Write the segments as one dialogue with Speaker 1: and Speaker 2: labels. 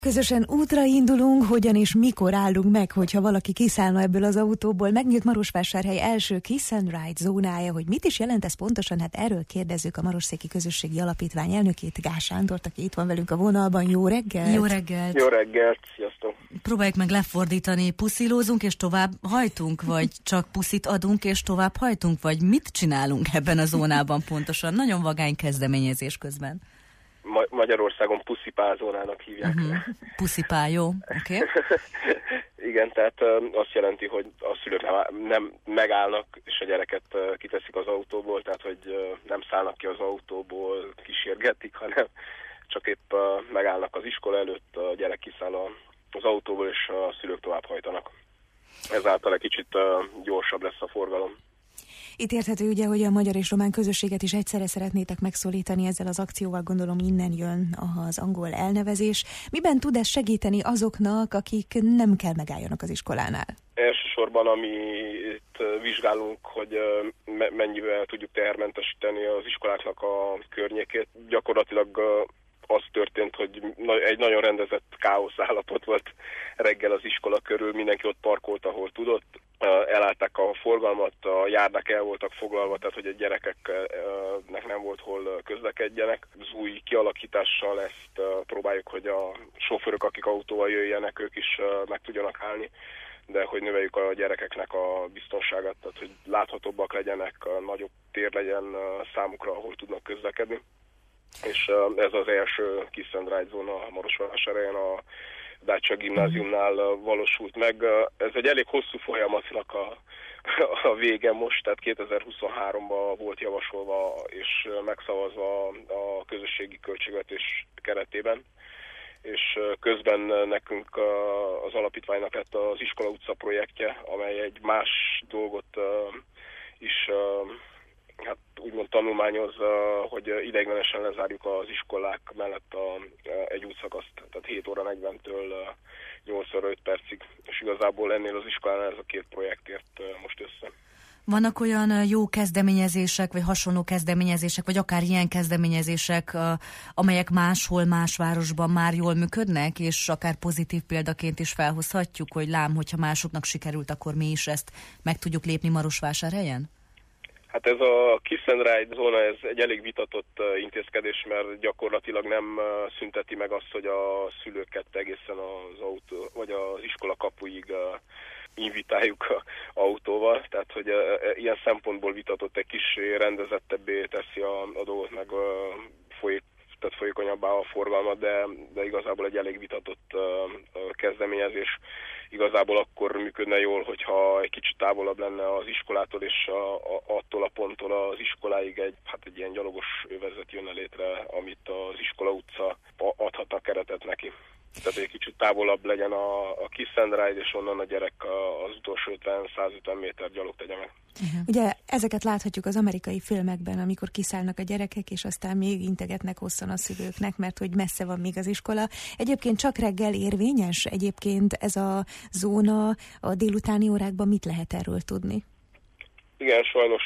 Speaker 1: Közösen útra indulunk, hogyan és mikor állunk meg, hogyha valaki kiszállna ebből az autóból. Megnyílt Marosvásárhely első Kiss and Ride zónája, hogy mit is jelent ez pontosan, hát erről kérdezzük a Marosszéki Közösségi Alapítvány elnökét, Gás Sándort, aki itt van velünk a vonalban. Jó reggelt!
Speaker 2: Jó reggelt!
Speaker 3: Jó reggelt, sziasztok!
Speaker 2: Próbáljuk meg lefordítani, puszilózunk és tovább hajtunk, vagy csak puszit adunk és tovább hajtunk, vagy mit csinálunk ebben a zónában pontosan? Nagyon vagány kezdeményezés közben.
Speaker 3: Magyarországon puszipázónának hívják.
Speaker 2: Puszipá, jó? Oké.
Speaker 3: Igen, tehát azt jelenti, hogy a szülők nem megállnak, és a gyereket kiteszik az autóból, tehát hogy nem szállnak ki az autóból, kísérgetik, hanem csak épp megállnak az iskola előtt, a gyerek kiszáll az autóból, és a szülők tovább hajtanak. Ezáltal egy kicsit gyorsabb lesz a forgalom.
Speaker 1: Itt érthető ugye, hogy a magyar és román közösséget is egyszerre szeretnétek megszólítani ezzel az akcióval, gondolom innen jön az angol elnevezés. Miben tud ez segíteni azoknak, akik nem kell megálljanak az iskolánál?
Speaker 3: Elsősorban, amit vizsgálunk, hogy mennyivel tudjuk tehermentesíteni az iskoláknak a környékét. Gyakorlatilag az történt, hogy egy nagyon rendezett káosz állapot volt reggel az iskola körül, mindenki ott parkolt, ahol tudott. Elállták a forgalmat, a járdák el voltak foglalva, tehát hogy a gyerekeknek nem volt hol közlekedjenek. Az új kialakítással ezt próbáljuk, hogy a sofőrök, akik autóval jöjjenek, ők is meg tudjanak állni, de hogy növeljük a gyerekeknek a biztonságát, tehát hogy láthatóbbak legyenek, nagyobb tér legyen számukra, ahol tudnak közlekedni. És ez az első Kiss and Ride zóna a Marosvásárhelyen, a Dacia gimnáziumnál valósult meg. Ez egy elég hosszú folyamatnak a vége most, tehát 2023-ban volt javasolva és megszavazva a közösségi költségvetés keretében, és közben nekünk az alapítványnak lett az Iskola utca projektje, amely egy más dolgot is hát úgymond tanulmányoz, hogy ideiglenesen lezárjuk az iskolák mellett egy útszakaszt, tehát 7 óra 40-től 8 óra 5 percig, és igazából ennél az iskolánál ez a két projekt ért most össze.
Speaker 2: Vannak olyan jó kezdeményezések, vagy hasonló kezdeményezések, vagy akár ilyen kezdeményezések, amelyek máshol, más városban már jól működnek, és akár pozitív példaként is felhozhatjuk, hogy lám, hogyha másoknak sikerült, akkor mi is ezt meg tudjuk lépni Marosvásárhelyen?
Speaker 3: Hát ez a Kiss and Ride zóna, ez egy elég vitatott intézkedés, mert gyakorlatilag nem szünteti meg azt, hogy a szülőket egészen az autó, vagy az iskola kapuig invitáljuk autóval, tehát hogy ilyen szempontból vitatott, egy kis rendezettebbé teszi a dolgot, meg tehát folyékonyabbá a forgalmat, de igazából egy elég vitatott kezdeményezés. Igazából akkor működne jól, hogyha egy kicsit távolabb lenne az iskolától, és attól a ponttól az iskoláig egy ilyen gyalogos övezet jönne létre, amit az Iskola utca adhatna keretet neki. Tehát egy kicsit távolabb legyen a Kiss and Ride, és onnan a gyerek az utolsó 50-150 méter gyalog tegye meg.
Speaker 1: Ugye ezeket láthatjuk az amerikai filmekben, amikor kiszállnak a gyerekek, és aztán még integetnek hosszan a szülőknek, mert hogy messze van még az iskola. Egyébként csak reggel érvényes? Egyébként ez a zóna a délutáni órákban mit lehet erről tudni?
Speaker 3: Igen, sajnos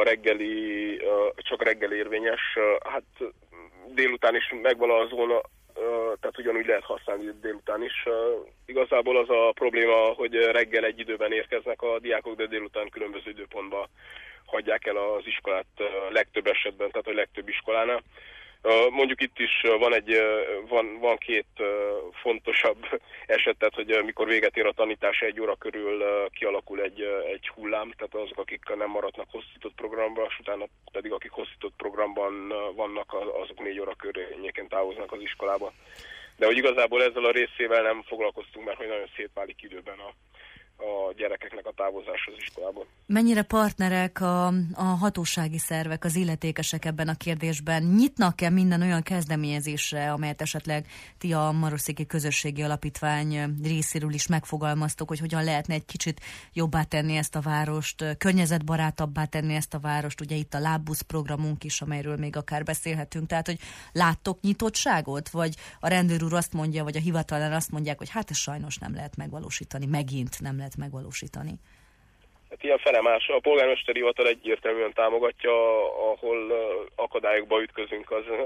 Speaker 3: csak reggel érvényes. Hát délután is megvan a zóna, tehát ugyanúgy lehet használni délután is. Igazából az a probléma, hogy reggel egy időben érkeznek a diákok, de délután különböző időpontban hagyják el az iskolát legtöbb esetben, tehát a legtöbb iskolánál. Mondjuk itt is van két fontosabb eset, tehát hogy mikor véget ér a tanítás, 1 óra körül kialakul egy hullám, tehát azok, akik nem maradnak hosszított programban, és utána pedig akik hosszított programban vannak, azok 4 óra környékén távoznak az iskolába. De hogy igazából ezzel a részével nem foglalkoztunk, mert hogy nagyon szétválik időben a gyerekeknek a távozás az iskolából.
Speaker 2: Mennyire partnerek a hatósági szervek, az illetékesek ebben a kérdésben? Nyitnak-e minden olyan kezdeményezésre, amelyet esetleg ti a Marosszéki Közösségi Alapítvány részéről is megfogalmaztok, hogy hogyan lehetne egy kicsit jobbá tenni ezt a várost, környezetbarátabbá tenni ezt a várost? Ugye itt a lábbusz programunk is, amelyről még akár beszélhetünk. Tehát, hogy láttok nyitottságot? Vagy a rendőr úr azt mondja, vagy a hivatalán azt mondják, hogy hát ez sajnos nem lehet megvalósítani, megint nem lehet megvalósítani?
Speaker 3: Hát ilyen felemás. A polgármesteri hivatal egyértelműen támogatja, ahol akadályokba ütközünk,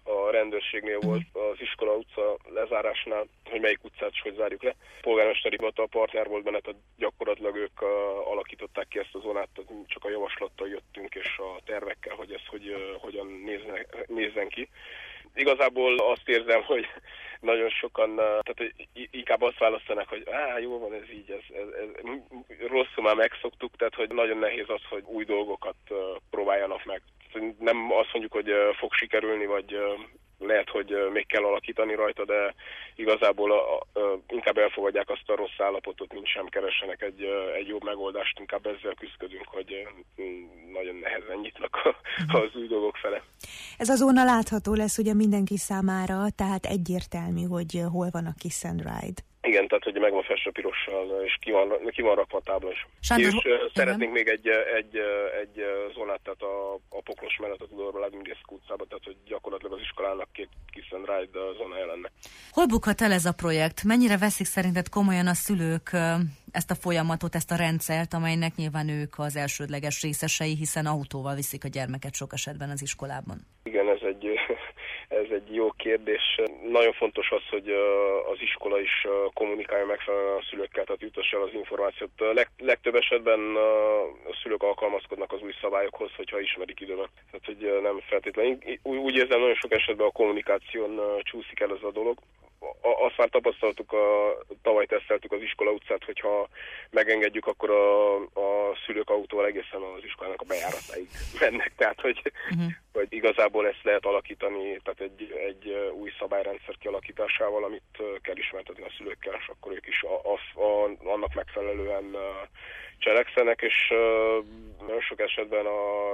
Speaker 3: a rendőrségnél volt az iskola utca lezárásnál, hogy melyik utcát is hogy zárjuk le. Polgármesteri hivatal partner volt benne, tehát gyakorlatilag ők alakították ki ezt a zónát, csak a javaslattal jöttünk és a tervekkel, hogy ez hogyan nézzen ki. Igazából azt érzem, hogy nagyon sokan, tehát inkább azt választanak, hogy jó van, ez így, ez rosszul már megszoktuk, tehát hogy nagyon nehéz az, hogy új dolgokat próbáljanak meg. Nem azt mondjuk, hogy fog sikerülni, vagy lehet, hogy még kell alakítani rajta, de igazából inkább elfogadják azt a rossz állapotot, mint sem keressenek egy jobb megoldást, inkább ezzel küzdködünk, hogy nagyon nehezen nyitnak az új dolgok fele.
Speaker 1: Ez a zóna látható lesz ugye mindenki számára, tehát egyértelmű, hogy hol van a Kiss and Ride.
Speaker 3: Igen, tehát hogy meg van festve pirossal, és ki van rakva a tábla is.
Speaker 1: Sándor,
Speaker 3: és szeretnénk még egy zónát, tehát a Poklos mellett a Tudorba-Lágművészek utcába, tehát hogy gyakorlatilag az iskolának 2 Kiss and Ride zónája lenne.
Speaker 2: Hol bukhat el ez a projekt? Mennyire veszik szerinted komolyan a szülők ezt a folyamatot, ezt a rendszert, amelynek nyilván ők az elsődleges részesei, hiszen autóval viszik a gyermeket sok esetben az iskolában?
Speaker 3: Igen, ez egy jó kérdés. Nagyon fontos az, hogy az iskola is kommunikálja megfelelően a szülőkkel, tehát jutassa el az információt. Legtöbb esetben a szülők alkalmazkodnak az új szabályokhoz, hogyha ismerik időben. Tehát, hogy nem feltétlenül. Úgy érzem, nagyon sok esetben a kommunikáción csúszik el ez a dolog. Azt már tapasztaltuk, tavaly teszteltük az iskola utcát, hogyha megengedjük, akkor a szülők autóval egészen az iskolának a bejáratáig mennek. Tehát, hogy igazából ezt lehet alakítani, tehát egy új szabályrendszer kialakításával, amit kell ismertetni a szülőkkel, és akkor ők is annak megfelelően cselekszenek, és nagyon sok esetben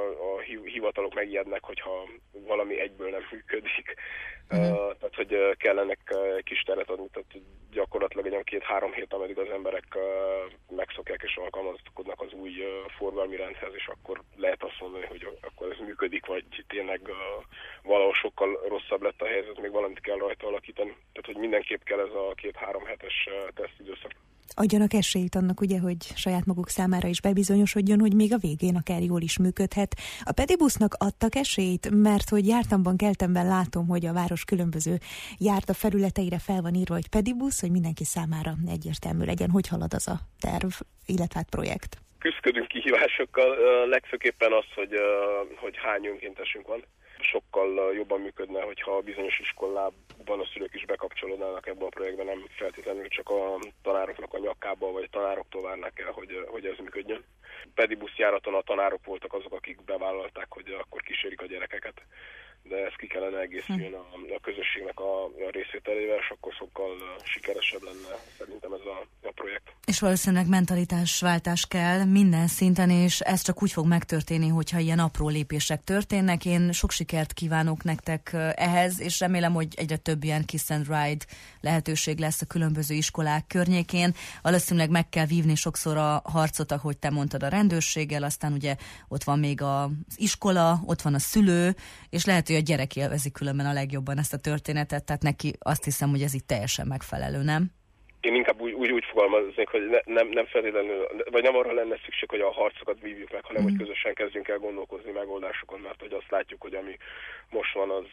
Speaker 3: a hivatalok megijednek, hogyha valami egyből nem működik. Tehát, hogy kell ennek egy kis teret adni, tehát gyakorlatilag egy olyan 2-3 hét, ameddig az emberek megszokják és alkalmazkodnak az új forgalmi rendhez, és akkor lehet azt mondani, hogy akkor ez működik, vagy tényleg valahol sokkal rosszabb lett a helyzet, még valamit kell rajta alakítani. Tehát, hogy mindenképp kell ez a 2-3 hetes tesztidőszak.
Speaker 1: Adjanak esélyt annak, ugye, hogy saját maguk számára is bebizonyosodjon, hogy még a végén akár jól is működhet. A Pedibusznak adtak esélyt, mert hogy jártamban, keltemben látom, hogy a város különböző járta felületeire fel van írva, hogy Pedibusz, hogy mindenki számára egyértelmű legyen, hogy halad az a terv, illetve projekt.
Speaker 3: Küzdködünk kihívásokkal, legfőképpen az, hogy hány önkéntesünk van. Sokkal jobban működne, hogyha a bizonyos iskolában a szülők is bekapcsolódnának ebbe a projektbe, nem feltétlenül csak a tanároknak a nyakába, vagy a tanároktól várnák el, hogy ez működjön. Pedibusz járaton a tanárok voltak azok, akik bevállalták, hogy akkor kísérik a gyerekeket, de ez ki kellene egészüljön a közösségnek a részvételével, és akkor sokkal sikeresebb lenne szerintem ez a projekt.
Speaker 2: És valószínűleg mentalitásváltás kell minden szinten, és ez csak úgy fog megtörténni, hogyha ilyen apró lépések történnek. Én sok sikert kívánok nektek ehhez, és remélem, hogy egyre több ilyen Kiss and Ride lehetőség lesz a különböző iskolák környékén. Valószínűleg meg kell vívni sokszor a harcot, ahogy te mondtad, a rendőrséggel, aztán ugye ott van még az iskola, ott van a szülő, és lehet, hogy a gyerek élvezi különben a legjobban ezt a történetet, tehát neki azt hiszem, hogy ez itt teljesen megfelelő, nem?
Speaker 3: Én inkább úgy fogalmaznék, hogy nem feltétlenül, vagy nem arra lenne szükség, hogy a harcokat vívjuk meg, hanem hogy közösen kezdjünk el gondolkozni megoldásokon, mert hogy azt látjuk, hogy ami most van, az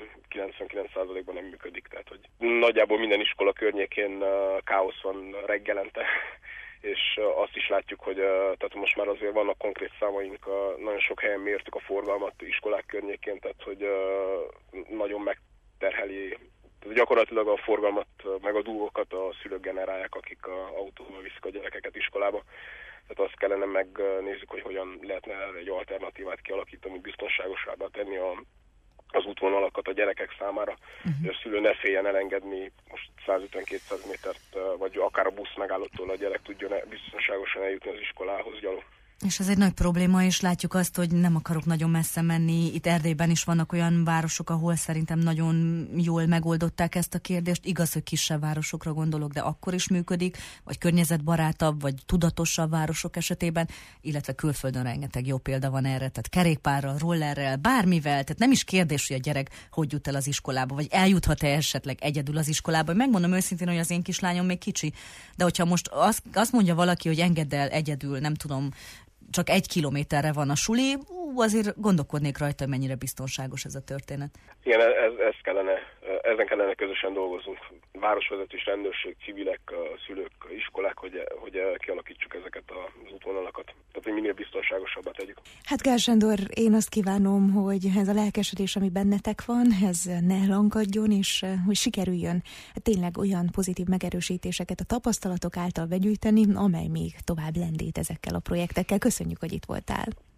Speaker 3: 99%-ban nem működik. Tehát, hogy nagyjából minden iskola környékén káosz van reggelente, és azt is látjuk, hogy tehát most már azért vannak konkrét számaink, nagyon sok helyen mértük a forgalmat iskolák környékén, tehát hogy nagyon megterheli. Gyakorlatilag a forgalmat, meg a dugókat a szülők generálják, akik autóval viszik a gyerekeket iskolába. Tehát azt kellene megnézzük, hogy hogyan lehetne egy alternatívát kialakítani, biztonságosabbá tenni az útvonalakat a gyerekek számára, hogy a szülő ne féljen elengedni most 150-200 métert, vagy akár a busz megállótól a gyerek tudjon biztonságosan eljutni az iskolához gyalog.
Speaker 2: És ez egy nagy probléma, és látjuk azt, hogy nem akarok nagyon messze menni. Itt Erdélyben is vannak olyan városok, ahol szerintem nagyon jól megoldották ezt a kérdést. Igaz, hogy kisebb városokra gondolok, de akkor is működik, vagy környezetbarátabb, vagy tudatosabb városok esetében, illetve külföldön rengeteg jó példa van erre, tehát kerékpárral, rollerrel, bármivel, tehát nem is kérdés, hogy a gyerek hogy jut el az iskolába, vagy eljuthat-e esetleg egyedül az iskolába. Megmondom őszintén, hogy az én kislányom még kicsi, de hogyha most azt mondja valaki, hogy engedd el egyedül, nem tudom, csak 1 kilométerre van a suli, azért gondolkodnék rajta, mennyire biztonságos ez a történet. Igen,
Speaker 3: ezen kellene közösen dolgoznunk. Városvezetés, rendőrség, civilek, szülők, iskolák, hogy kialakítsuk ezeket az útvonalakat. Tehát, hogy minél biztonságosabbá tegyük.
Speaker 1: Hát Gál Sándor, én azt kívánom, hogy ez a lelkesedés, ami bennetek van, ez ne lankadjon, és hogy sikerüljön tényleg olyan pozitív megerősítéseket a tapasztalatok által begyűjteni, amely még tovább lendít ezekkel a projektekkel. Köszönjük, hogy itt voltál.